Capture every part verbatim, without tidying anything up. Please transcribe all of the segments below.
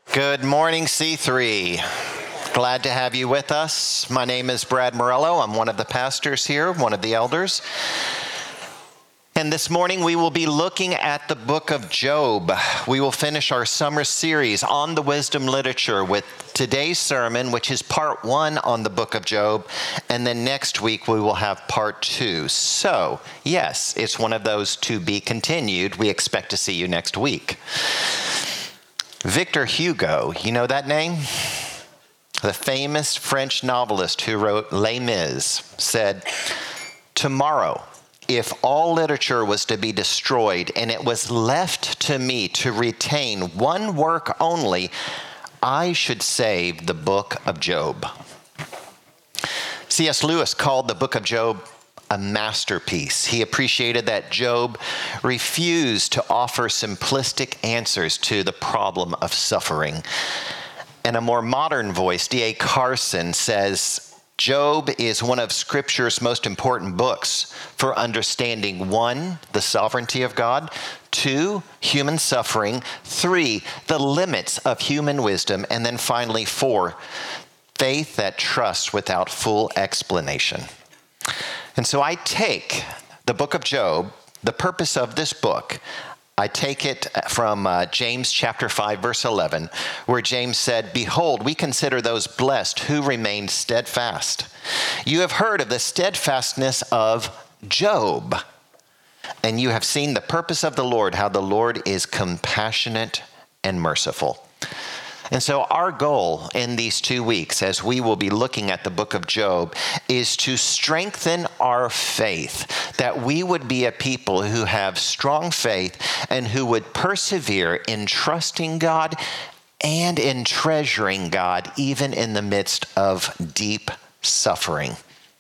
Good morning, C three. Glad to have you with us. My name is Brad Morello. I'm one of the pastors here, one of the elders. And this morning we will be looking at the book of Job. We will finish our summer series on the wisdom literature with today's sermon, which is part one on the book of Job. And then next week we will have part two. So, yes, it's one of those to be continued. We expect to see you next week. Victor Hugo, you know that name? The famous French novelist who wrote Les Mis said, "Tomorrow, if all literature was to be destroyed and it was left to me to retain one work only, I should save the book of Job." C S Lewis called the book of Job a masterpiece. He appreciated that Job refused to offer simplistic answers to the problem of suffering. And a more modern voice, D A Carson, says, Job is one of Scripture's most important books for understanding, one, the sovereignty of God, two, human suffering, three, the limits of human wisdom, and then finally, four, faith that trusts without full explanation. And so I take the book of Job, the purpose of this book, I take it from uh, James chapter five, verse eleven, where James said, "Behold, we consider those blessed who remain steadfast. You have heard of the steadfastness of Job, and you have seen the purpose of the Lord, how the Lord is compassionate and merciful." And so our goal in these two weeks, as we will be looking at the book of Job, is to strengthen our faith, that we would be a people who have strong faith and who would persevere in trusting God and in treasuring God, even in the midst of deep suffering.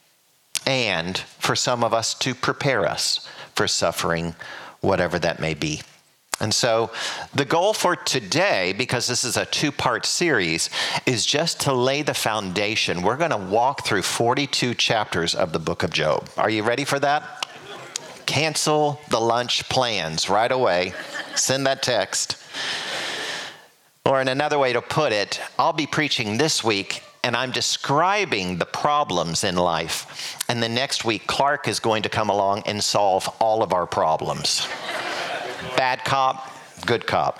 And for some of us to prepare us for suffering, whatever that may be. And so the goal for today, because this is a two-part series, is just to lay the foundation. We're going to walk through forty-two chapters of the book of Job. Are you ready for that? Cancel the lunch plans right away. Send that text. Or in another way to put it, I'll be preaching this week, and I'm describing the problems in life. And the next week, Clark is going to come along and solve all of our problems. Bad cop, good cop.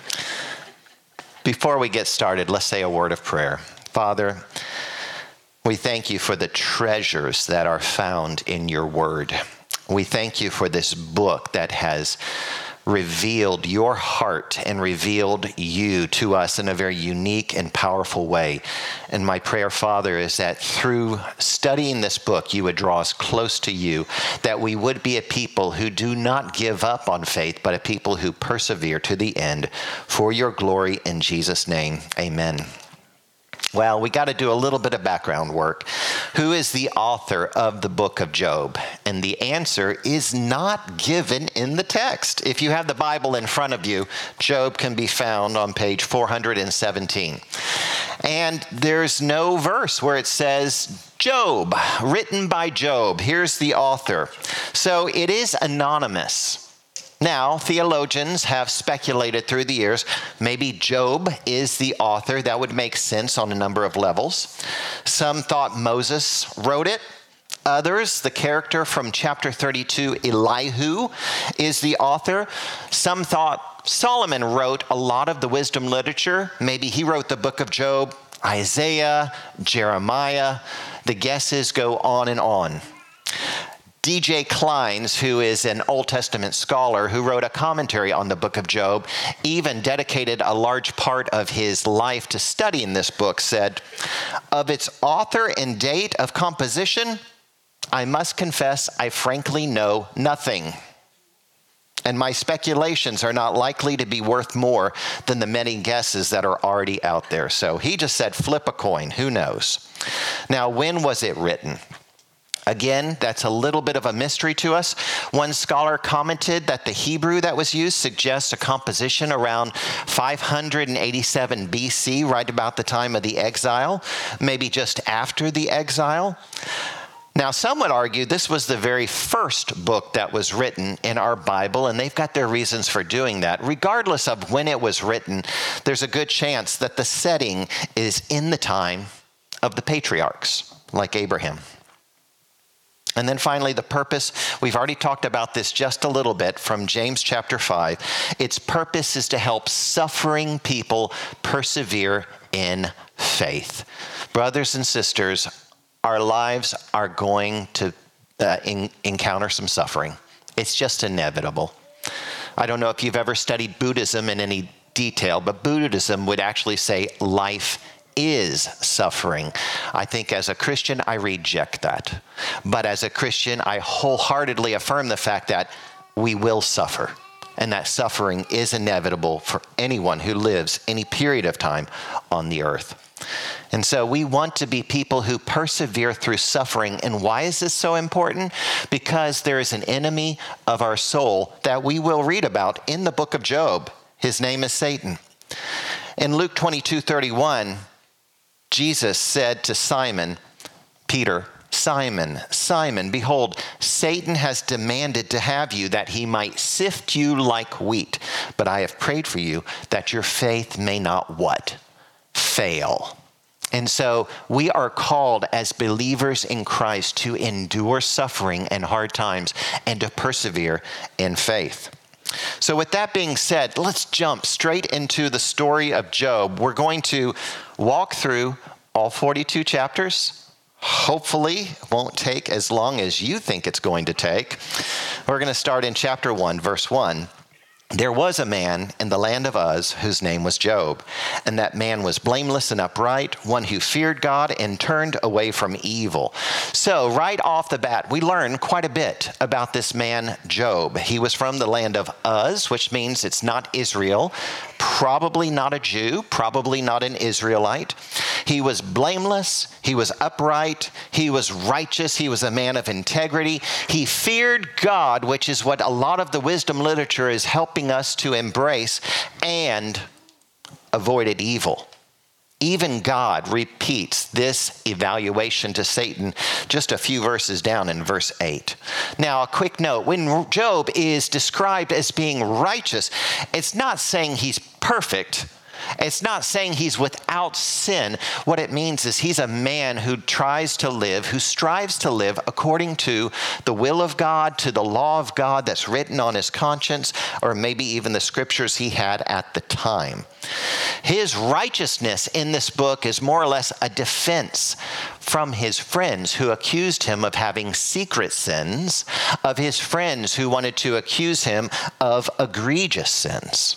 Before we get started, let's say a word of prayer. Father, we thank you for the treasures that are found in your word. We thank you for this book that has revealed your heart and revealed you to us in a very unique and powerful way. And my prayer, Father, is that through studying this book, you would draw us close to you, that we would be a people who do not give up on faith, but a people who persevere to the end for your glory. In Jesus' name, amen. Well, we got to do a little bit of background work. Who is the author of the book of Job? And the answer is not given in the text. If you have the Bible in front of you, Job can be found on page four hundred seventeen. And there's no verse where it says, Job, written by Job. Here's the author. So it is anonymous. Now, theologians have speculated through the years, maybe Job is the author. That would make sense on a number of levels. Some thought Moses wrote it. Others, the character from chapter thirty-two, Elihu, is the author. Some thought Solomon wrote a lot of the wisdom literature. Maybe he wrote the book of Job, Isaiah, Jeremiah. The guesses go on and on. D J Kleins, who is an Old Testament scholar who wrote a commentary on the book of Job, even dedicated a large part of his life to studying this book, said, "Of its author and date of composition, I must confess I frankly know nothing. And my speculations are not likely to be worth more than the many guesses that are already out there." So he just said, flip a coin, who knows? Now, when was it written? Again, that's a little bit of a mystery to us. One scholar commented that the Hebrew that was used suggests a composition around five hundred eighty-seven B C, right about the time of the exile, maybe just after the exile. Now, Now, some would argue this was the very first book that was written in our Bible, and they've got their reasons for doing that. Regardless of when it was written, there's a good chance that the setting is in the time of the patriarchs, like Abraham. And then finally, the purpose, we've already talked about this just a little bit from James chapter five. Its purpose is to help suffering people persevere in faith. Brothers and sisters, our lives are going to uh, in, encounter some suffering. It's just inevitable. I don't know if you've ever studied Buddhism in any detail, but Buddhism would actually say life is suffering. I think as a Christian, I reject that. But as a Christian, I wholeheartedly affirm the fact that we will suffer, and that suffering is inevitable for anyone who lives any period of time on the earth. And so we want to be people who persevere through suffering. And why is this so important? Because there is an enemy of our soul that we will read about in the book of Job. His name is Satan. In Luke twenty-two thirty-one, Jesus said to Simon, Peter, Simon, Simon, behold, Satan has demanded to have you that he might sift you like wheat. But I have prayed for you that your faith may not what? Fail. And so we are called as believers in Christ to endure suffering and hard times and to persevere in faith. So with that being said, let's jump straight into the story of Job. We're going to walk through all forty-two chapters. Hopefully, it won't take as long as you think it's going to take. We're going to start in chapter one, verse one. There was a man in the land of Uz whose name was Job, and that man was blameless and upright, one who feared God and turned away from evil. So right off the bat, we learn quite a bit about this man, Job. He was from the land of Uz, which means it's not Israel, probably not a Jew, probably not an Israelite. He was blameless, he was upright, he was righteous, he was a man of integrity. He feared God, which is what a lot of the wisdom literature is helping us to embrace, and avoided evil. Even God repeats this evaluation to Satan just a few verses down in verse eight. Now, a quick note, when Job is described as being righteous, it's not saying he's perfect. It's not saying he's without sin. What it means is he's a man who tries to live, who strives to live according to the will of God, to the law of God that's written on his conscience, or maybe even the scriptures he had at the time. His righteousness in this book is more or less a defense from his friends who accused him of having secret sins, of his friends who wanted to accuse him of egregious sins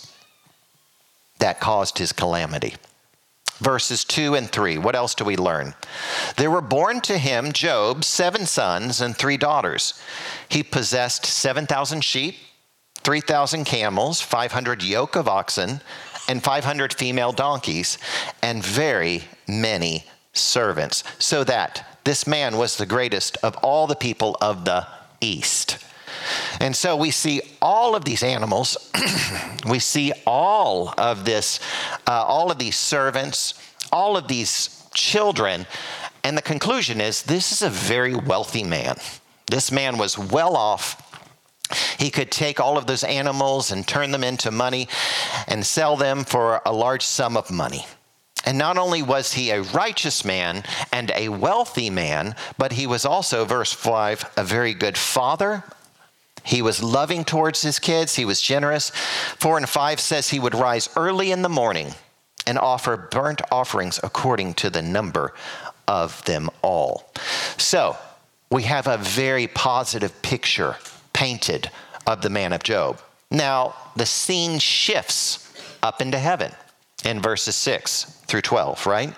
that caused his calamity. Verses two and three, what else do we learn? There were born to him, Job, seven sons and three daughters. He possessed seven thousand sheep, three thousand camels, five hundred yoke of oxen, and five hundred female donkeys, and very many servants, so that this man was the greatest of all the people of the East. And so we see all of these animals, we see all of this, uh, all of these servants, all of these children, and the conclusion is this is a very wealthy man. This man was well off. He could take all of those animals and turn them into money and sell them for a large sum of money. And not only was he a righteous man and a wealthy man, but he was also, verse five, a very good father. He was loving towards his kids. He was generous. Four and five says he would rise early in the morning and offer burnt offerings according to the number of them all. So we have a very positive picture painted of the man of Job. Now, the scene shifts up into heaven in verses six through twelve, right?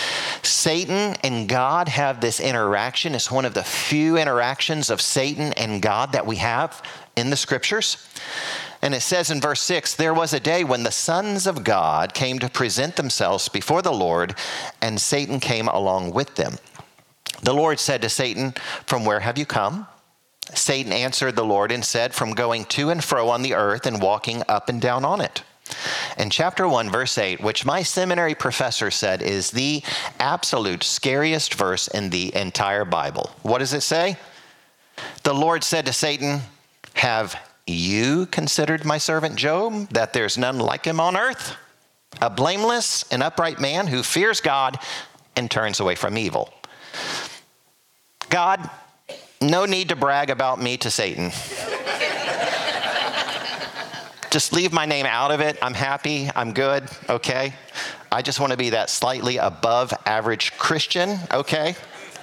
Satan and God have this interaction. It's one of the few interactions of Satan and God that we have in the scriptures. And it says in verse six, there was a day when the sons of God came to present themselves before the Lord, and Satan came along with them. The Lord said to Satan, from where have you come? Satan answered the Lord and said, from going to and fro on the earth and walking up and down on it. in chapter one, verse eight, which my seminary professor said is the absolute scariest verse in the entire Bible. What does it say? The Lord said to Satan, "Have you considered my servant Job, that there's none like him on earth? A blameless and upright man who fears God and turns away from evil." God, no need to brag about me to Satan. Just leave my name out of it. I'm happy. I'm good. Okay? I just want to be that slightly above average Christian. Okay?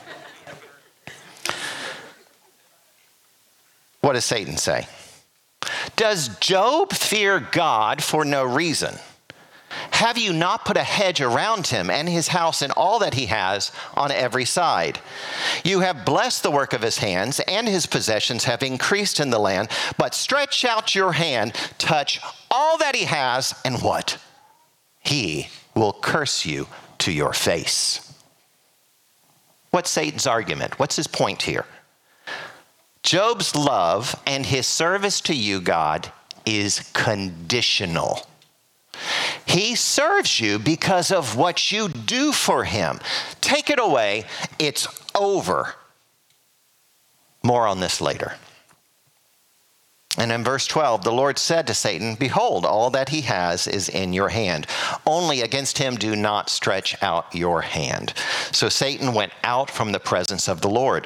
What does Satan say? Does Job fear God for no reason? Have you not put a hedge around him and his house and all that he has on every side? You have blessed the work of his hands, and his possessions have increased in the land. But stretch out your hand, touch all that he has, and what? He will curse you to your face. What's Satan's argument? What's his point here? Job's love and his service to you, God, is conditional. He serves you because of what you do for him. Take it away, it's over. More on this later. And in verse twelve, the Lord said to Satan, "Behold, all that he has is in your hand. Only against him do not stretch out your hand." So Satan went out from the presence of the Lord.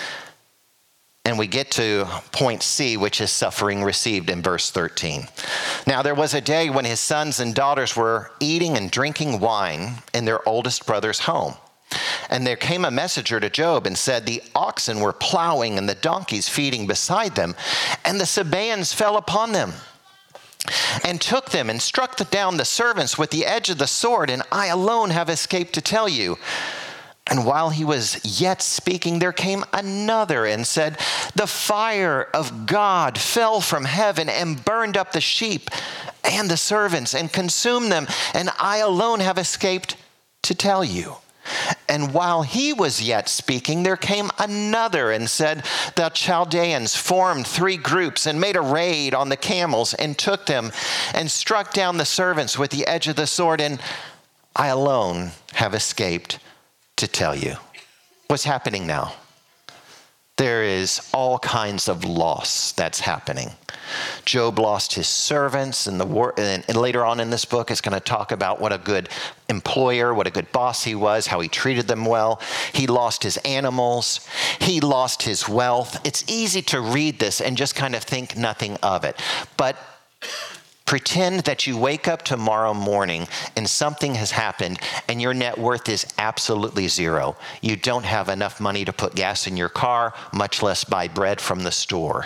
And we get to point C, which is suffering received in verse thirteen. Now there was a day when his sons and daughters were eating and drinking wine in their oldest brother's home. And there came a messenger to Job and said, "The oxen were plowing and the donkeys feeding beside them, and the Sabaeans fell upon them and took them and struck down the servants with the edge of the sword, and I alone have escaped to tell you." And while he was yet speaking, there came another and said, "The fire of God fell from heaven and burned up the sheep and the servants and consumed them, and I alone have escaped to tell you." And while he was yet speaking, there came another and said, "The Chaldeans formed three groups and made a raid on the camels and took them and struck down the servants with the edge of the sword, and I alone have escaped to tell you." What's happening now? There is all kinds of loss that's happening. Job lost his servants, and, the war, and later on in this book, it's going to talk about what a good employer, what a good boss he was, how he treated them well. He lost his animals. He lost his wealth. It's easy to read this and just kind of think nothing of it. But pretend that you wake up tomorrow morning and something has happened and your net worth is absolutely zero. You don't have enough money to put gas in your car, much less buy bread from the store.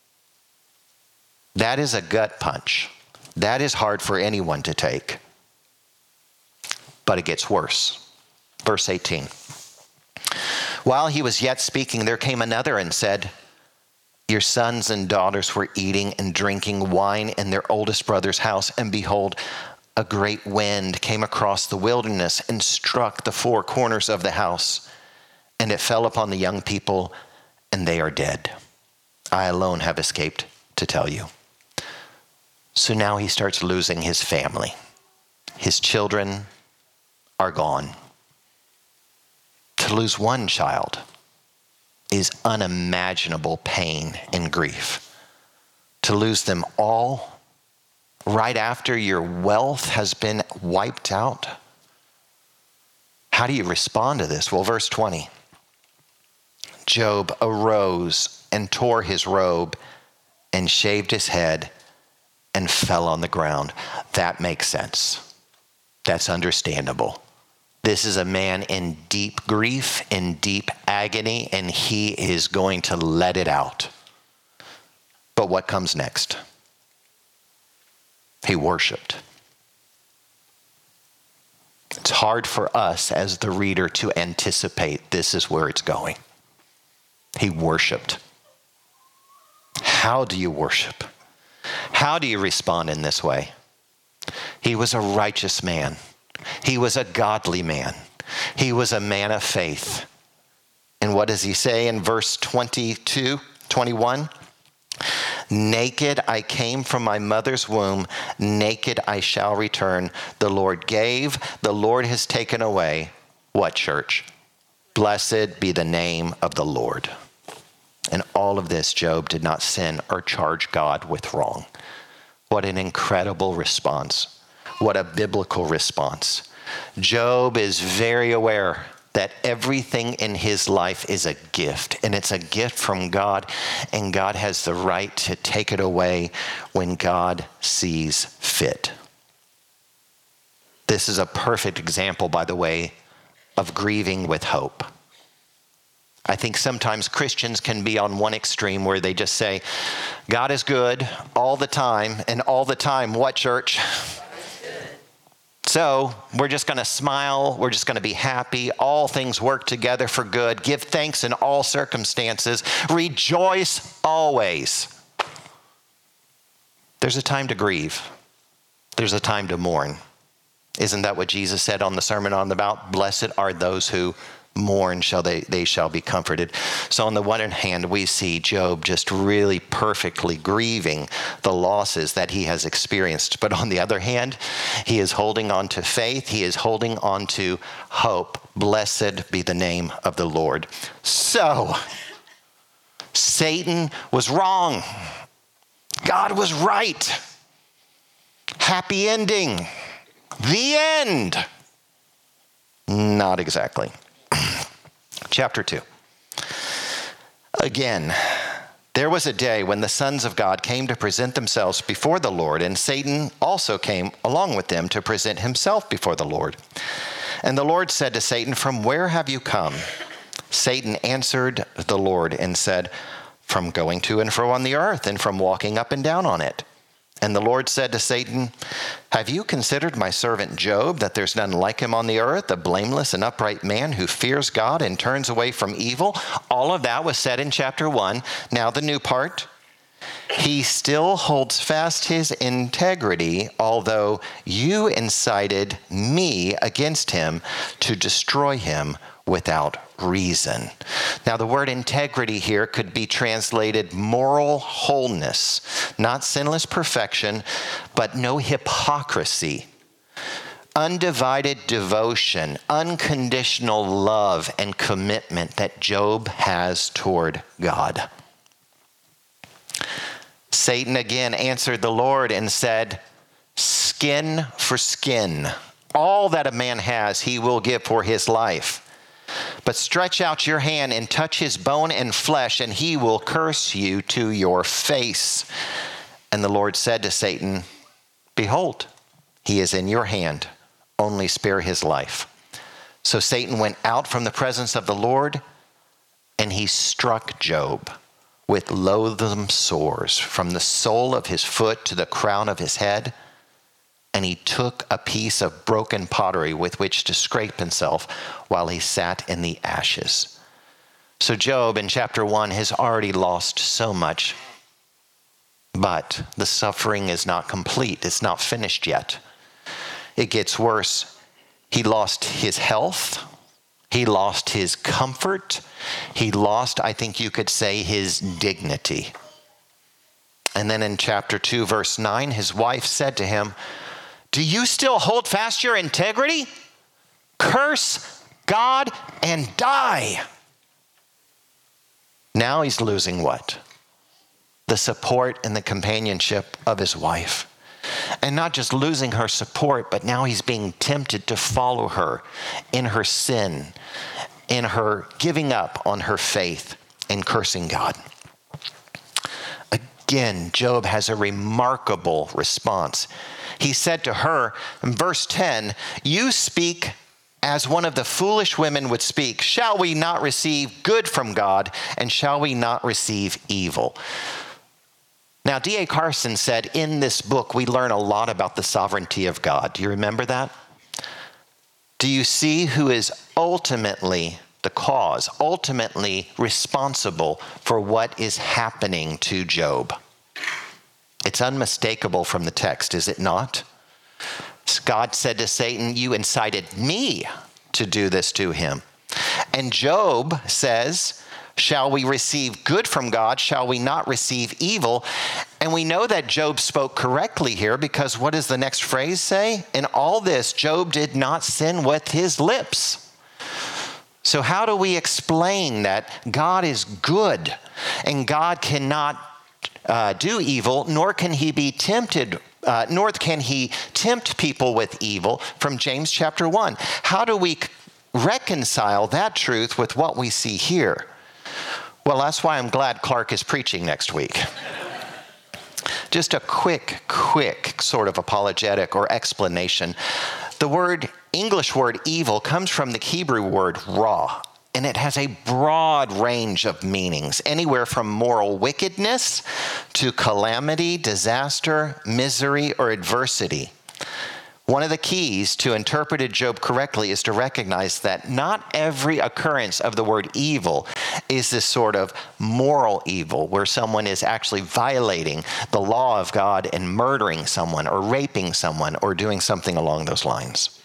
That is a gut punch. That is hard for anyone to take. But it gets worse. Verse eighteen. While he was yet speaking, there came another and said, "Your sons and daughters were eating and drinking wine in their oldest brother's house, and behold, a great wind came across the wilderness and struck the four corners of the house, and it fell upon the young people, and they are dead. I alone have escaped to tell you." So now he starts losing his family. His children are gone. To lose one child is unimaginable pain and grief. To lose them all right after your wealth has been wiped out. How do you respond to this? Well, verse twenty. Job arose and tore his robe and shaved his head and fell on the ground. That makes sense. That's understandable. This is a man in deep grief, in deep agony, and he is going to let it out. But what comes next? He worshiped. It's hard for us as the reader to anticipate this is where it's going. He worshiped. How do you worship? How do you respond in this way? He was a righteous man. He was a godly man. He was a man of faith. And what does he say in verse twenty-two, twenty-one? Naked I came from my mother's womb, naked I shall return. The Lord gave, the Lord has taken away. What, church? Blessed be the name of the Lord. In all of this, Job did not sin or charge God with wrong. What an incredible response. What a biblical response. Job is very aware that everything in his life is a gift, and it's a gift from God, and God has the right to take it away when God sees fit. This is a perfect example, by the way, of grieving with hope. I think sometimes Christians can be on one extreme where they just say, God is good all the time, and all the time, what, church? So we're just going to smile. We're just going to be happy. All things work together for good. Give thanks in all circumstances. Rejoice always. There's a time to grieve. There's a time to mourn. Isn't that what Jesus said on the Sermon on the Mount? Blessed are those who mourn, shall they, they shall be comforted. So on the one hand, we see Job just really perfectly grieving the losses that he has experienced. But on the other hand, he is holding on to faith. He is holding on to hope. Blessed be the name of the Lord. So, Satan was wrong. God was right. Happy ending. The end. Not exactly. Chapter two. Again, there was a day when the sons of God came to present themselves before the Lord, and Satan also came along with them to present himself before the Lord. And the Lord said to Satan, "From where have you come?" Satan answered the Lord and said, "From going to and fro on the earth, and from walking up and down on it." And the Lord said to Satan, "Have you considered my servant Job, that there's none like him on the earth, a blameless and upright man who fears God and turns away from evil?" All of that was said in chapter one. Now the new part. He still holds fast his integrity, although you incited me against him to destroy him without reason. Now, the word integrity here could be translated moral wholeness, not sinless perfection, but no hypocrisy, undivided devotion, unconditional love and commitment that Job has toward God. Satan again answered the Lord and said, "Skin for skin. All that a man has, he will give for his life. But stretch out your hand and touch his bone and flesh, and he will curse you to your face." And the Lord said to Satan, "Behold, he is in your hand. Only spare his life." So Satan went out from the presence of the Lord, and he struck Job with loathsome sores from the sole of his foot to the crown of his head. And he took a piece of broken pottery with which to scrape himself while he sat in the ashes. So Job in chapter one has already lost so much, but the suffering is not complete. It's not finished yet. It gets worse. He lost his health. He lost his comfort. He lost, I think you could say, his dignity. And then in chapter two, verse nine, his wife said to him, "Do you still hold fast your integrity? Curse God and die." Now he's losing what? The support and the companionship of his wife. And not just losing her support, but now he's being tempted to follow her in her sin, in her giving up on her faith and cursing God. Again, Job has a remarkable response. He said to her in verse ten, "You speak as one of the foolish women would speak. Shall we not receive good from God, and shall we not receive evil?" Now, D A Carson said, in this book, we learn a lot about the sovereignty of God. Do you remember that? Do you see who is ultimately the cause, ultimately responsible for what is happening to Job? It's unmistakable from the text, is it not? God said to Satan, "You incited me to do this to him." And Job says, Shall we receive good from God? Shall we not receive evil? And we know that Job spoke correctly here, because what does the next phrase say? In all this, Job did not sin with his lips. So how do we explain that God is good and God cannot uh, do evil, nor can he be tempted, uh, nor can he tempt people with evil, from James chapter one? How do we reconcile that truth with what we see here? Well, that's why I'm glad Clark is preaching next week. Just a quick, quick sort of apologetic or explanation. The word, English word evil, comes from the Hebrew word ra, and it has a broad range of meanings, anywhere from moral wickedness to calamity, disaster, misery, or adversity. One of the keys to interpreting Job correctly is to recognize that not every occurrence of the word evil is this sort of moral evil where someone is actually violating the law of God and murdering someone or raping someone or doing something along those lines.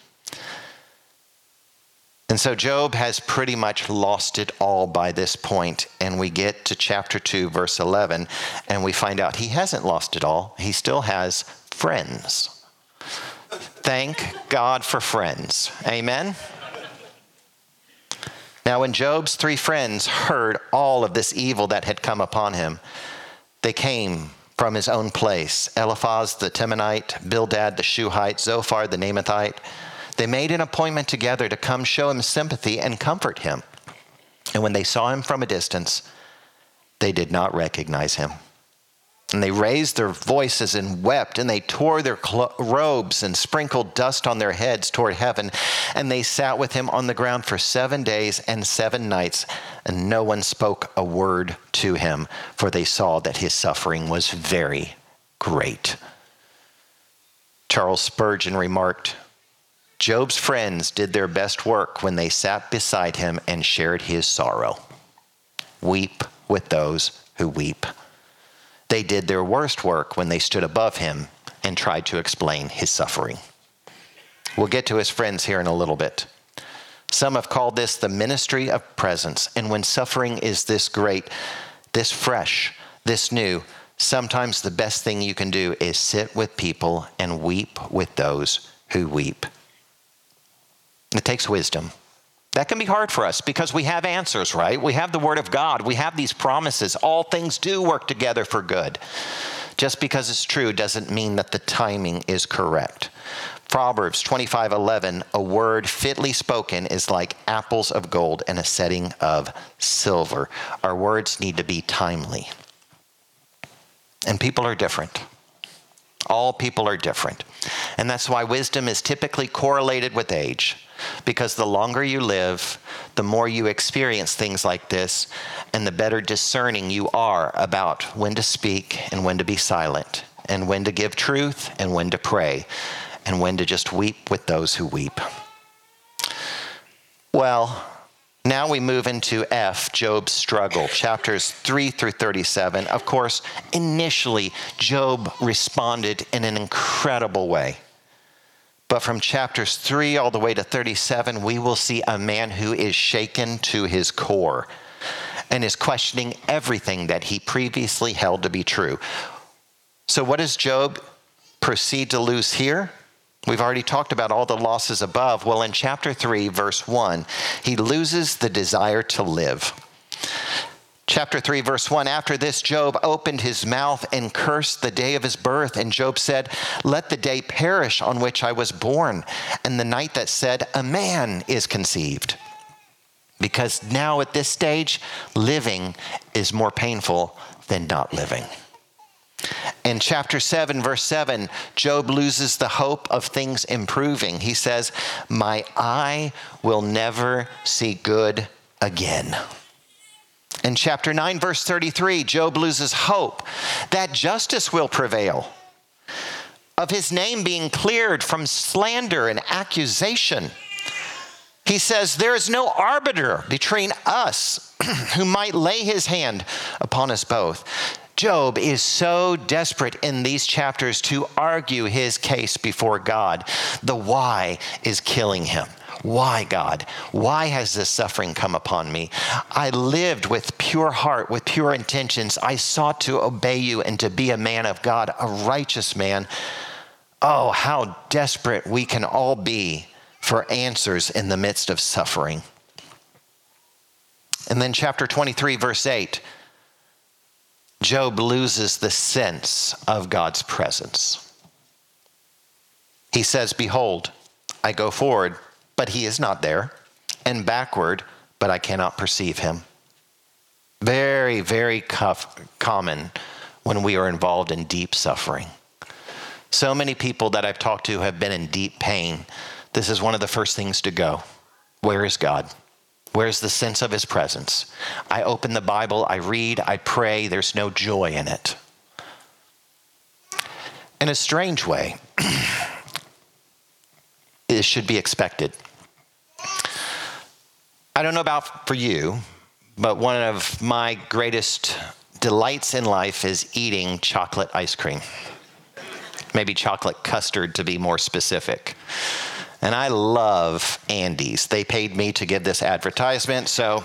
And so Job has pretty much lost it all by this point, and we get to chapter two, verse eleven, and we find out he hasn't lost it all. He still has friends. Thank God for friends. Amen? Now, when Job's three friends heard all of this evil that had come upon him, they came from his own place. Eliphaz the Temanite, Bildad the Shuhite, Zophar the Naamathite. They made an appointment together to come show him sympathy and comfort him. And when they saw him from a distance, they did not recognize him. And they raised their voices and wept, and they tore their clo- robes and sprinkled dust on their heads toward heaven. And they sat with him on the ground for seven days and seven nights, and no one spoke a word to him, for they saw that his suffering was very great. Charles Spurgeon remarked, Job's friends did their best work when they sat beside him and shared his sorrow. Weep with those who weep. They did their worst work when they stood above him and tried to explain his suffering. We'll get to his friends here in a little bit. Some have called this the ministry of presence. And when suffering is this great, this fresh, this new, sometimes the best thing you can do is sit with people and weep with those who weep. It takes wisdom. That can be hard for us because we have answers, right? We have the Word of God. We have these promises. All things do work together for good. Just because it's true doesn't mean that the timing is correct. Proverbs twenty-five eleven, a word fitly spoken is like apples of gold in a setting of silver. Our words need to be timely. And people are different. All people are different. And that's why wisdom is typically correlated with age. Because the longer you live, the more you experience things like this, and the better discerning you are about when to speak and when to be silent, and when to give truth and when to pray, and when to just weep with those who weep. Well, now we move into F, Job's struggle, chapters three through thirty-seven. Of course, initially, Job responded in an incredible way. But from chapters three all the way to thirty-seven, we will see a man who is shaken to his core and is questioning everything that he previously held to be true. So what does Job proceed to lose here? We've already talked about all the losses above. Well, in chapter three, verse one, he loses the desire to live. Chapter three, verse one, after this, Job opened his mouth and cursed the day of his birth. And Job said, let the day perish on which I was born, and the night that said, a man is conceived. Because now at this stage, living is more painful than not living. In chapter seven, verse seven, Job loses the hope of things improving. He says, my eye will never see good again. In chapter nine, verse thirty-three, Job loses hope that justice will prevail, of his name being cleared from slander and accusation. He says, there is no arbiter between us who might lay his hand upon us both. Job is so desperate in these chapters to argue his case before God. The why is killing him. Why, God? Why has this suffering come upon me? I lived with pure heart, with pure intentions. I sought to obey you and to be a man of God, a righteous man. Oh, how desperate we can all be for answers in the midst of suffering. And then chapter twenty-three, verse eight, Job loses the sense of God's presence. He says, behold, I go forward, but he is not there, and backward, but I cannot perceive him. Very, very cuff, common when we are involved in deep suffering. So many people that I've talked to have been in deep pain. This is one of the first things to go. Where is God? Where's the sense of his presence? I open the Bible, I read, I pray. There's no joy in it. In a strange way, it should be expected. I don't know about for you, but one of my greatest delights in life is eating chocolate ice cream. Maybe chocolate custard to be more specific. And I love Andes. They paid me to give this advertisement, so.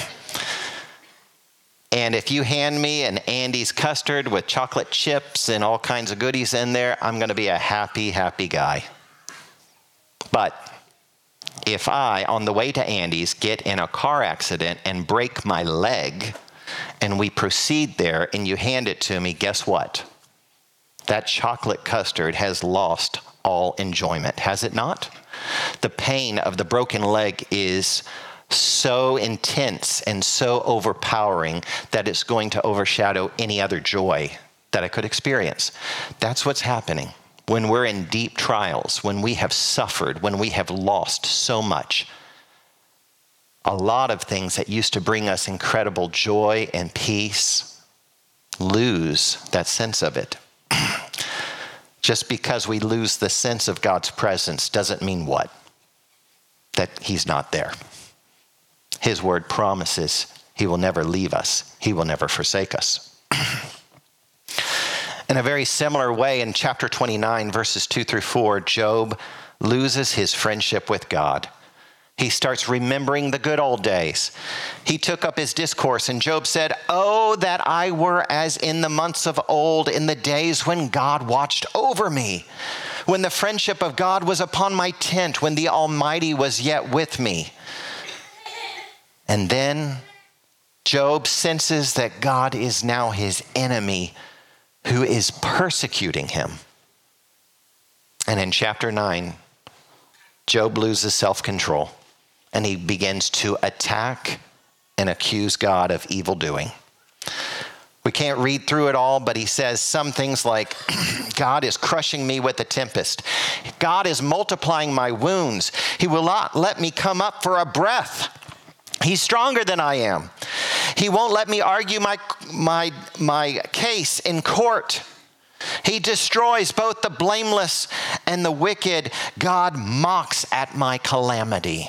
And if you hand me an Andes custard with chocolate chips and all kinds of goodies in there, I'm going to be a happy, happy guy. But if I, on the way to Andes, get in a car accident and break my leg, and we proceed there, and you hand it to me, guess what? That chocolate custard has lost all enjoyment, has it not? The pain of the broken leg is so intense and so overpowering that it's going to overshadow any other joy that I could experience. That's what's happening when we're in deep trials, when we have suffered, when we have lost so much. A lot of things that used to bring us incredible joy and peace lose that sense of it. Just because we lose the sense of God's presence doesn't mean what? That he's not there. His word promises he will never leave us. He will never forsake us. In a very similar way, in chapter twenty-nine, verses two through four, Job loses his friendship with God. He starts remembering the good old days. He took up his discourse, and Job said, "Oh, that I were as in the months of old, in the days when God watched over me, when the friendship of God was upon my tent, when the Almighty was yet with me." And then Job senses that God is now his enemy who is persecuting him. And in chapter nine, Job loses self-control. And he begins to attack and accuse God of evil doing. We can't read through it all, but he says some things like, God is crushing me with a tempest. God is multiplying my wounds. He will not let me come up for a breath. He's stronger than I am. He won't let me argue my, my, my case in court. He destroys both the blameless and the wicked. God mocks at my calamity.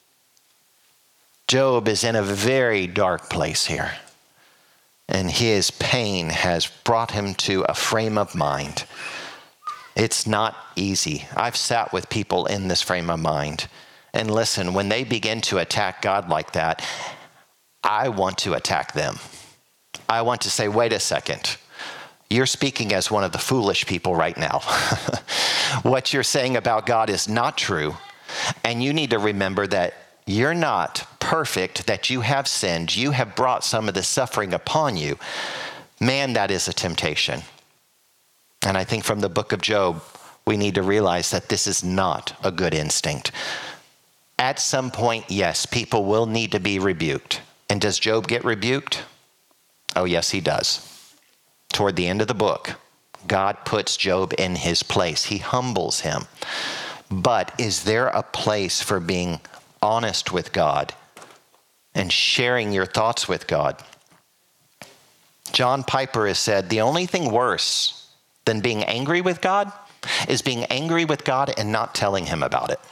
Job is in a very dark place here, and his pain has brought him to a frame of mind. It's not easy. I've sat with people in this frame of mind, and listen, when they begin to attack God like that, I want to attack them. I want to say, wait a second. You're speaking as one of the foolish people right now. What you're saying about God is not true, and you need to remember that you're not perfect, that you have sinned. You have brought some of the suffering upon you. Man, that is a temptation. And I think from the book of Job, we need to realize that this is not a good instinct. At some point, yes, people will need to be rebuked. And does Job get rebuked? Oh, yes, he does. Toward the end of the book, God puts Job in his place. He humbles him. But is there a place for being honest with God and sharing your thoughts with God? John Piper has said, the only thing worse than being angry with God is being angry with God and not telling him about it.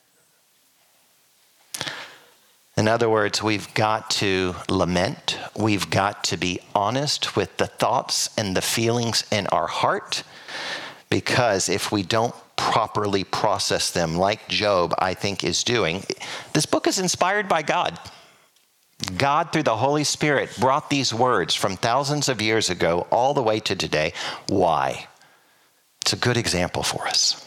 In other words, we've got to lament. We've got to be honest with the thoughts and the feelings in our heart, because if we don't properly process them like Job, I think, is doing. This book is inspired by God. God, through the Holy Spirit, brought these words from thousands of years ago all the way to today. Why? It's a good example for us.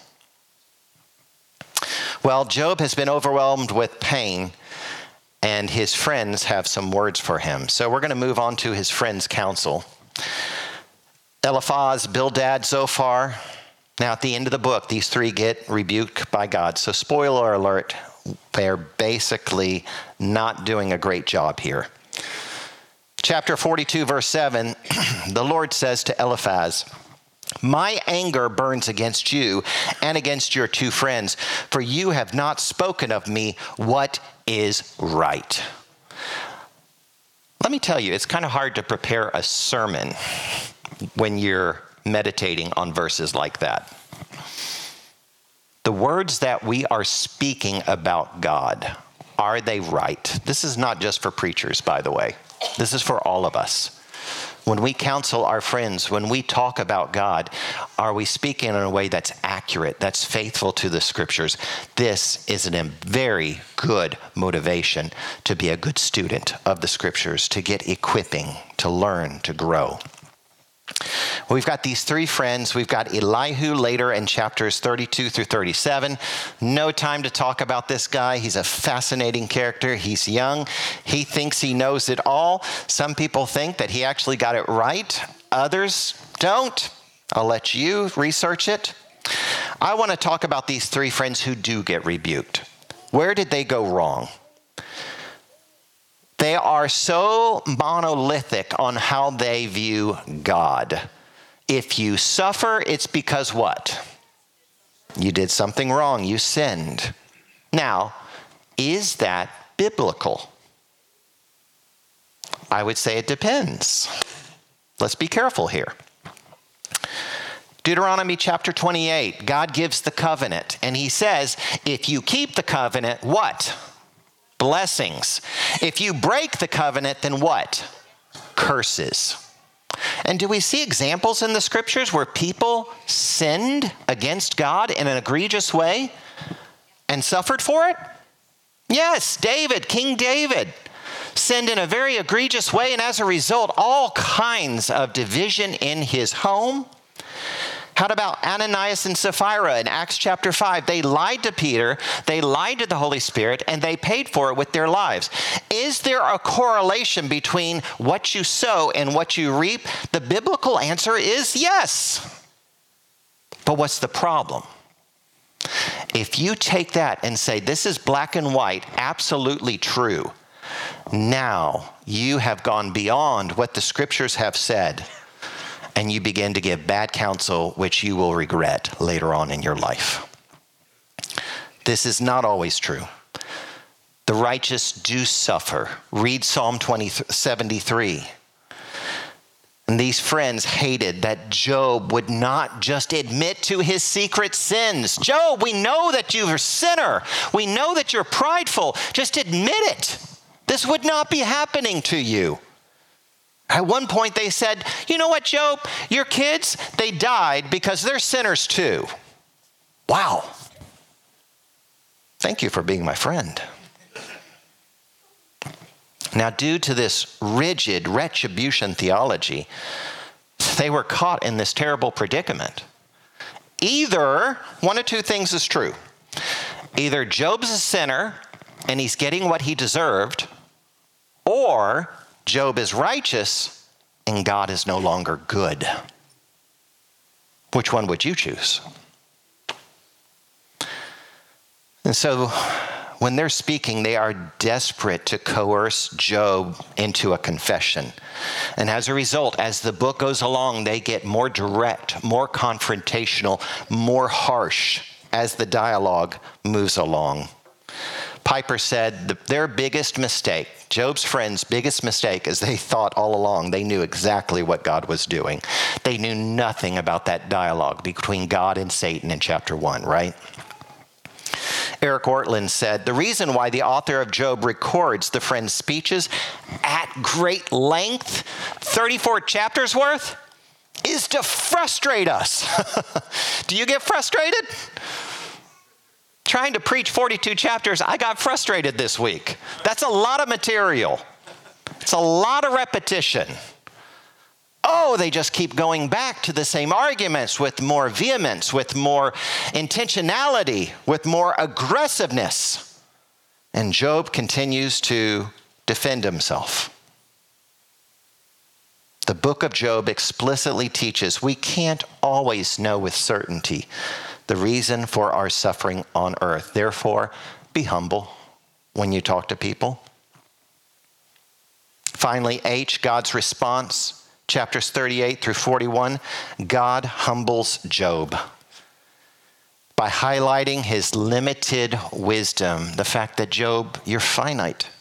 Well, Job has been overwhelmed with pain, and his friends have some words for him. So we're going to move on to his friends' counsel. Eliphaz, Bildad, Zophar. Now, at the end of the book, these three get rebuked by God. So spoiler alert, they're basically not doing a great job here. Chapter forty-two, verse seven, the Lord says to Eliphaz, "My anger burns against you and against your two friends, for you have not spoken of me what is right." Let me tell you, it's kind of hard to prepare a sermon when you're meditating on verses like that. The words that we are speaking about God, are they right? This is not just for preachers, by the way. This is for all of us. When we counsel our friends, when we talk about God, are we speaking in a way that's accurate, that's faithful to the scriptures? This is a very good motivation to be a good student of the scriptures, to get equipping, to learn, to grow. We've got these three friends. We've got Elihu later in chapters thirty-two through thirty-seven. No time to talk about this guy. He's a fascinating character. He's young. He thinks he knows it all. Some people think that he actually got it right. Others don't. I'll let you research it. I want to talk about these three friends who do get rebuked. Where did they go wrong? They are so monolithic on how they view God. If you suffer, it's because what? You did something wrong. You sinned. Now, is that biblical? I would say it depends. Let's be careful here. Deuteronomy chapter twenty-eight, God gives the covenant, and he says, if you keep the covenant, what? Blessings. If you break the covenant, then what? Curses. And do we see examples in the scriptures where people sinned against God in an egregious way and suffered for it? Yes, David, King David, sinned in a very egregious way, and as a result, all kinds of division in his home. How about Ananias and Sapphira in Acts chapter five? They lied to Peter, they lied to the Holy Spirit, and they paid for it with their lives. Is there a correlation between what you sow and what you reap? The biblical answer is yes. But what's the problem? If you take that and say, this is black and white, absolutely true, now you have gone beyond what the scriptures have said, and you begin to give bad counsel, which you will regret later on in your life. This is not always true. The righteous do suffer. Read Psalm twenty seventy-three. And these friends hated that Job would not just admit to his secret sins. Job, we know that you're a sinner. We know that you're prideful. Just admit it. This would not be happening to you. At one point they said, you know what, Job? Your kids, they died because they're sinners too. Wow. Thank you for being my friend. Now, due to this rigid retribution theology, they were caught in this terrible predicament. Either one of two things is true. Either Job's a sinner and he's getting what he deserved, or Job is righteous and God is no longer good. Which one would you choose? And so when they're speaking, they are desperate to coerce Job into a confession. And as a result, as the book goes along, they get more direct, more confrontational, more harsh as the dialogue moves along. Piper said the, their biggest mistake, Job's friends' biggest mistake, is they thought all along they knew exactly what God was doing. They knew nothing about that dialogue between God and Satan in chapter one, right? Eric Ortland said, the reason why the author of Job records the friends' speeches at great length, thirty-four chapters worth, is to frustrate us. Do you get frustrated? Trying to preach forty-two chapters, I got frustrated this week. That's a lot of material. It's a lot of repetition. Oh, they just keep going back to the same arguments with more vehemence, with more intentionality, with more aggressiveness. And Job continues to defend himself. The book of Job explicitly teaches we can't always know with certainty the reason for our suffering on earth. Therefore, be humble when you talk to people. Finally, H, God's response, chapters thirty-eight through forty-one. God humbles Job by highlighting his limited wisdom, the fact that Job, you're finite.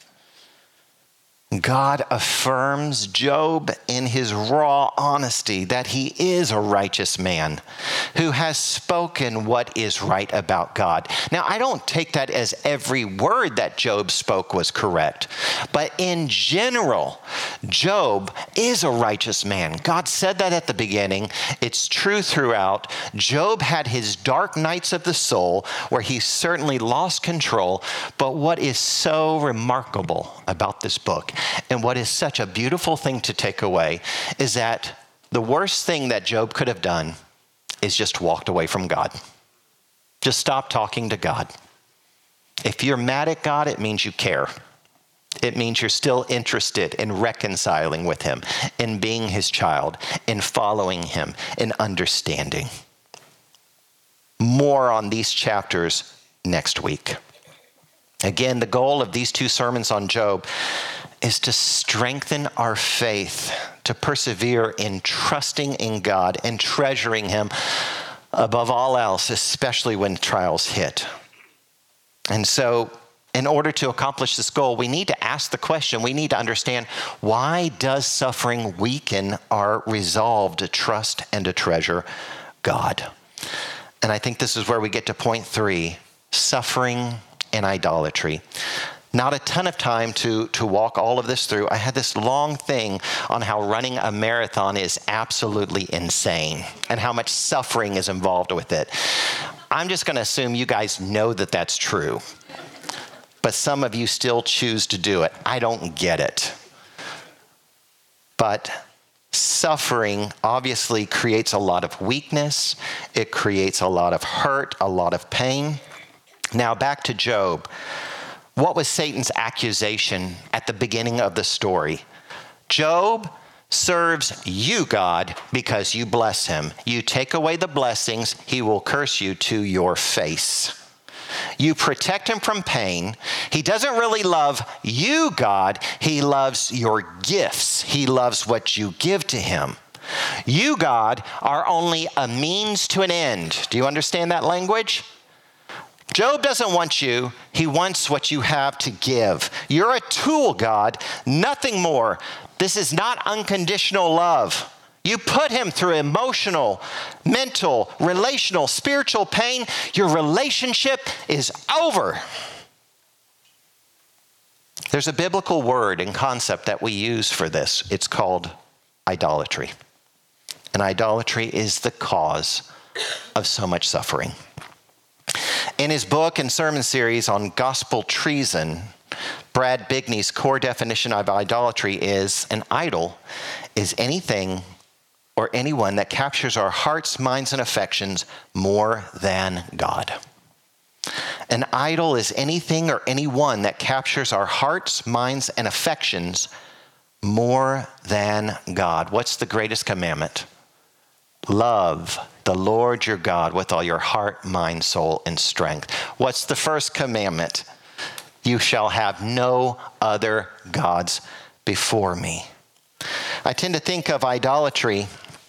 God affirms Job in his raw honesty that he is a righteous man who has spoken what is right about God. Now, I don't take that as every word that Job spoke was correct, but in general, Job is a righteous man. God said that at the beginning. It's true throughout. Job had his dark nights of the soul where he certainly lost control, but what is so remarkable about this book, and what is such a beautiful thing to take away, is that the worst thing that Job could have done is just walked away from God. Just stop talking to God. If you're mad at God, it means you care. It means you're still interested in reconciling with him, in being his child, in following him, in understanding. More on these chapters next week. Again, the goal of these two sermons on Job is to strengthen our faith, to persevere in trusting in God and treasuring him above all else, especially when trials hit. And so, in order to accomplish this goal, we need to ask the question, we need to understand, why does suffering weaken our resolve to trust and to treasure God? And I think this is where we get to point three, suffering and idolatry. Not a ton of time to, to walk all of this through. I had this long thing on how running a marathon is absolutely insane and how much suffering is involved with it. I'm just going to assume you guys know that that's true, but some of you still choose to do it. I don't get it. But suffering obviously creates a lot of weakness. It creates a lot of hurt, a lot of pain. Now back to Job. What was Satan's accusation at the beginning of the story? Job serves you, God, because you bless him. You take away the blessings, he will curse you to your face. You protect him from pain. He doesn't really love you, God. He loves your gifts. He loves what you give to him. You, God, are only a means to an end. Do you understand that language? Job doesn't want you. He wants what you have to give. You're a tool, God, nothing more. This is not unconditional love. You put him through emotional, mental, relational, spiritual pain. Your relationship is over. There's a biblical word and concept that we use for this. It's called idolatry. And idolatry is the cause of so much suffering. In his book and sermon series on gospel treason, Brad Bigney's core definition of idolatry is an idol is anything or anyone that captures our hearts, minds, and affections more than God. An idol is anything or anyone that captures our hearts, minds, and affections more than God. What's the greatest commandment? Love the Lord your God with all your heart, mind, soul, and strength. What's the first commandment? You shall have no other gods before me. I tend to think of idolatry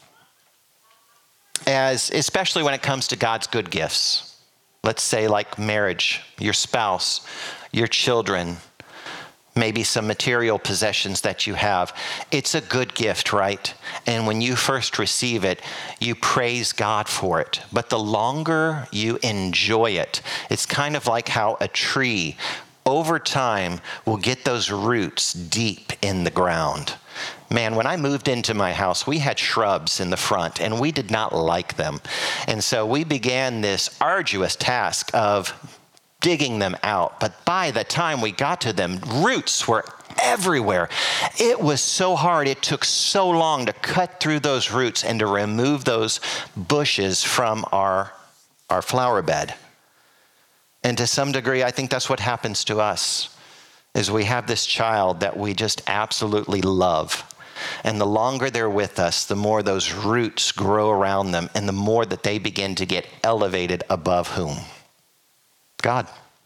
as, especially when it comes to God's good gifts. Let's say like marriage, your spouse, your children, maybe some material possessions that you have. It's a good gift, right? And when you first receive it, you praise God for it. But the longer you enjoy it, it's kind of like how a tree over time will get those roots deep in the ground. Man, when I moved into my house, we had shrubs in the front, and we did not like them. And so we began this arduous task of digging them out. But by the time we got to them, roots were everywhere. It was so hard. It took so long to cut through those roots and to remove those bushes from our, our flower bed. And to some degree, I think that's what happens to us, is we have this child that we just absolutely love. And the longer they're with us, the more those roots grow around them, and the more that they begin to get elevated above whom? God.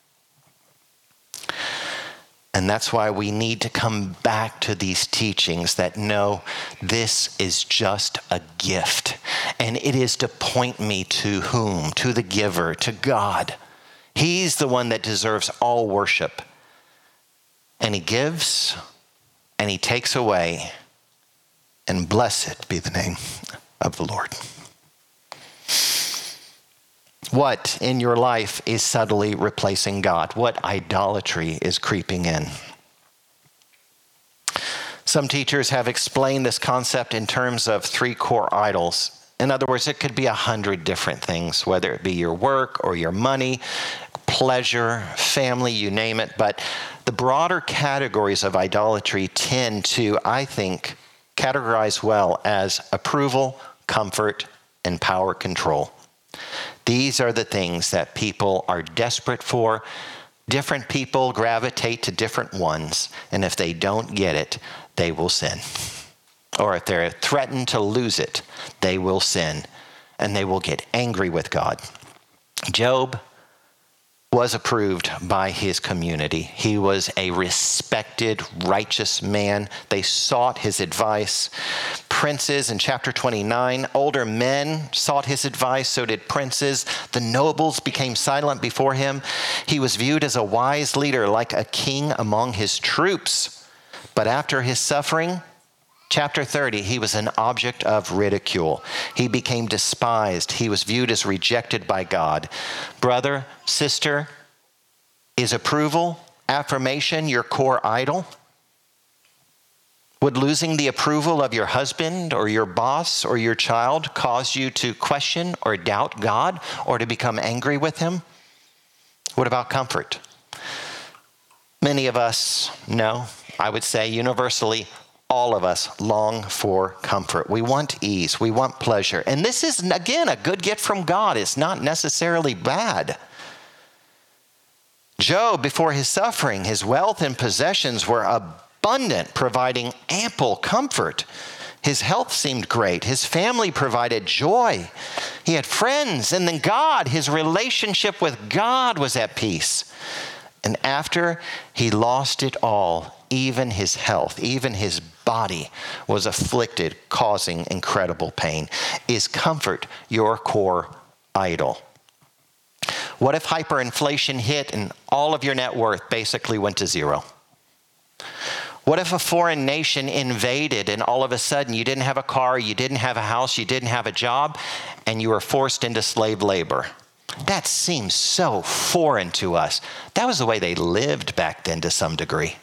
And that's why we need to come back to these teachings that no, this is just a gift. And it is to point me to whom? To the giver, to God. He's the one that deserves all worship. And he gives, and he takes away, and blessed be the name of the Lord. What in your life is subtly replacing God? What idolatry is creeping in? Some teachers have explained this concept in terms of three core idols. In other words, it could be a hundred different things, whether it be your work or your money, pleasure, family, you name it. But the broader categories of idolatry tend to, I think, categorize well as approval, comfort, and power control. These are the things that people are desperate for. Different people gravitate to different ones, and if they don't get it, they will sin. Or if they're threatened to lose it, they will sin, and they will get angry with God. Job was approved by his community. He was a respected, righteous man. They sought his advice. Princes in chapter twenty-nine, older men sought his advice, so did princes. The nobles became silent before him. He was viewed as a wise leader, like a king among his troops. But after his suffering, chapter thirty, he was an object of ridicule. He became despised. He was viewed as rejected by God. Brother, sister, is approval, affirmation your core idol? Would losing the approval of your husband or your boss or your child cause you to question or doubt God or to become angry with him? What about comfort? Many of us, no, I would say universally, all of us long for comfort. We want ease. We want pleasure. And this is, again, a good gift from God. It's not necessarily bad. Job, before his suffering, his wealth and possessions were abundant, providing ample comfort. His health seemed great. His family provided joy. He had friends. And then God, his relationship with God was at peace. And after he lost it all, even his health, even his body was afflicted, causing incredible pain. Is comfort your core idol? What if hyperinflation hit and all of your net worth basically went to zero? What if a foreign nation invaded and all of a sudden you didn't have a car, you didn't have a house, you didn't have a job, and you were forced into slave labor? That seems so foreign to us. That was the way they lived back then to some degree.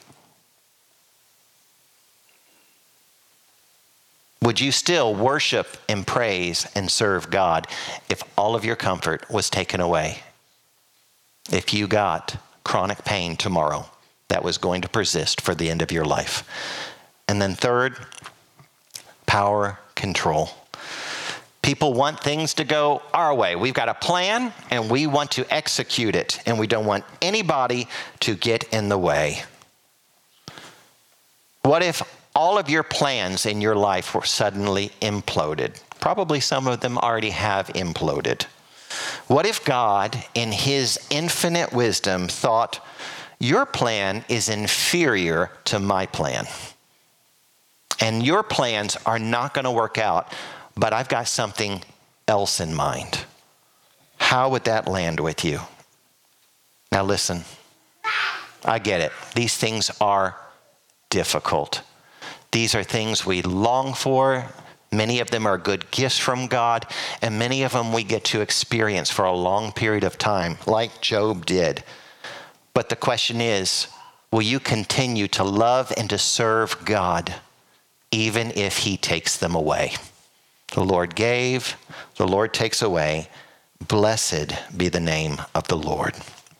Would you still worship and praise and serve God if all of your comfort was taken away? If you got chronic pain tomorrow that was going to persist for the end of your life? And then third, power control. People want things to go our way. We've got a plan and we want to execute it, and we don't want anybody to get in the way. What if all of your plans in your life were suddenly imploded? Probably some of them already have imploded. What if God, in his infinite wisdom, thought, your plan is inferior to my plan, and your plans are not going to work out, but I've got something else in mind? How would that land with you? Now listen, I get it. These things are difficult. These are things we long for. Many of them are good gifts from God, and many of them we get to experience for a long period of time, like Job did. But the question is, will you continue to love and to serve God even if he takes them away. The Lord gave, the Lord takes away. Blessed be the name of the Lord.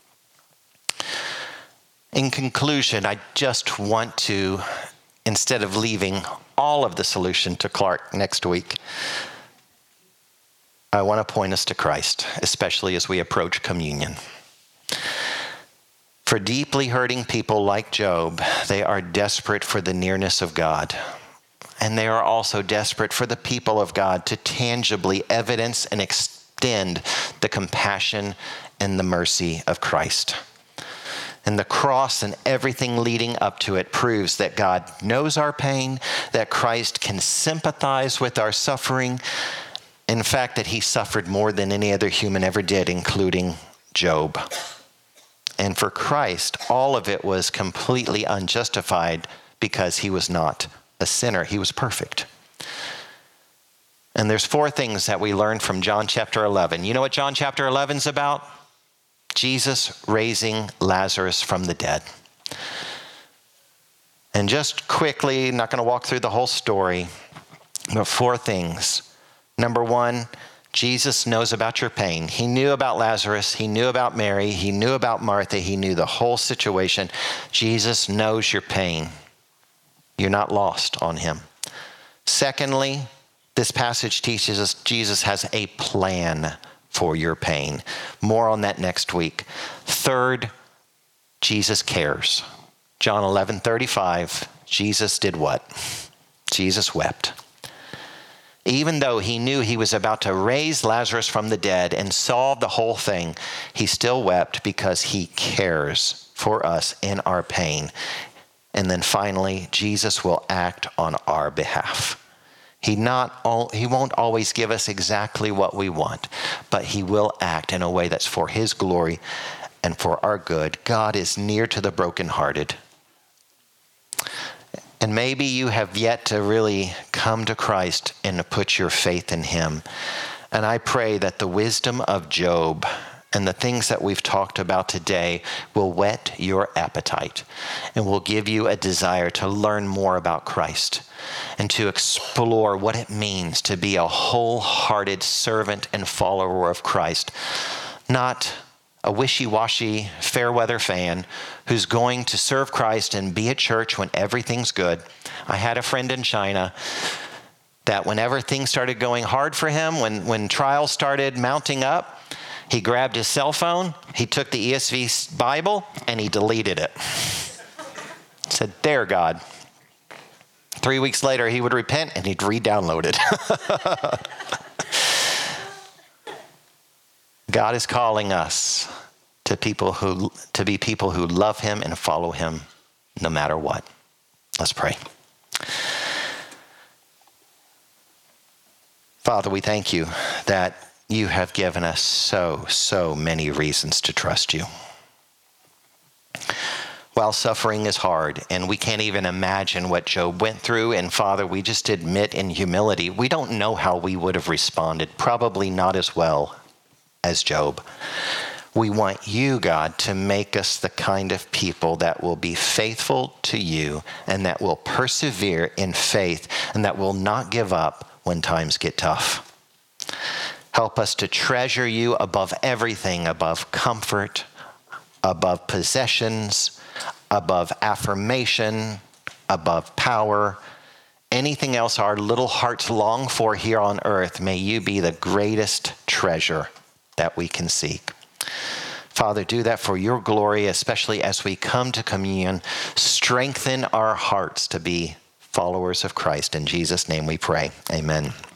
In conclusion, I just want to, instead of leaving all of the solution to Clark next week, I want to point us to Christ, especially as we approach communion. For deeply hurting people like Job, they are desperate for the nearness of God. And they are also desperate for the people of God to tangibly evidence and extend the compassion and the mercy of Christ. And the cross and everything leading up to it proves that God knows our pain, that Christ can sympathize with our suffering. In fact, that he suffered more than any other human ever did, including Job. And for Christ, all of it was completely unjustified because he was not a sinner. He was perfect. And there's four things that we learn from John chapter eleven. You know what John chapter eleven is about? Jesus raising Lazarus from the dead. And just quickly, not going to walk through the whole story, but four things. Number one, Jesus knows about your pain. He knew about Lazarus. He knew about Mary. He knew about Martha. He knew the whole situation. Jesus knows your pain. You're not lost on him. Secondly, this passage teaches us Jesus has a plan for your pain. More on that next week. Third, Jesus cares. John eleven thirty-five, Jesus did what? Jesus wept. Even though he knew he was about to raise Lazarus from the dead and solve the whole thing, he still wept because he cares for us in our pain. And then finally, Jesus will act on our behalf. He not all, he won't always give us exactly what we want, but he will act in a way that's for his glory and for our good. God is near to the brokenhearted. And maybe you have yet to really come to Christ and to put your faith in him. And I pray that the wisdom of Job and the things that we've talked about today will whet your appetite and will give you a desire to learn more about Christ and to explore what it means to be a wholehearted servant and follower of Christ, not a wishy-washy, fair-weather fan who's going to serve Christ and be at church when everything's good. I had a friend in China that whenever things started going hard for him, when, when trials started mounting up, he grabbed his cell phone, he took the E S V Bible, and he deleted it. Said, "There, God." Three weeks later, he would repent, and he'd re-download it. God is calling us to people who to be people who love him and follow him no matter what. Let's pray. Father, we thank you that you have given us so, so many reasons to trust you. While suffering is hard and we can't even imagine what Job went through, and Father, we just admit in humility, we don't know how we would have responded, probably not as well as Job. We want you, God, to make us the kind of people that will be faithful to you and that will persevere in faith and that will not give up when times get tough. Help us to treasure you above everything, above comfort, above possessions, above affirmation, above power. Anything else our little hearts long for here on earth, may you be the greatest treasure that we can seek. Father, do that for your glory, especially as we come to communion. Strengthen our hearts to be followers of Christ. In Jesus' name we pray. Amen.